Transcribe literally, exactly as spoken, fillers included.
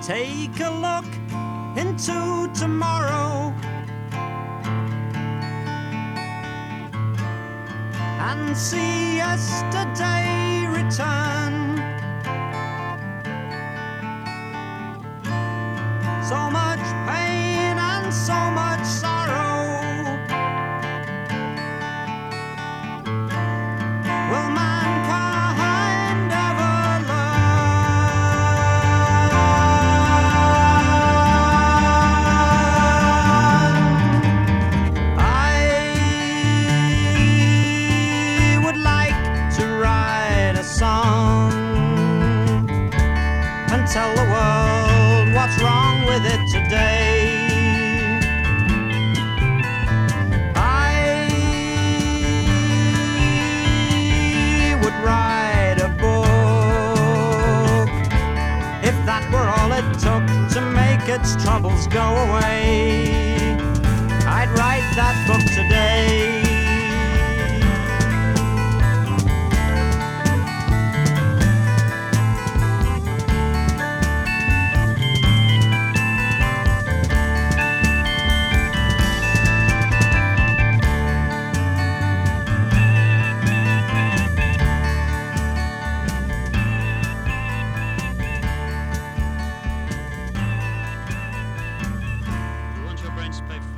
take a look into tomorrow and see yesterday return. So much pain and so much sorrow. Will mankind ever learn? I would like to write a song and tell the world what's wrong with it today. I would write a book if that were all it took to make its troubles go away. I'd write that book today. You want your brains to play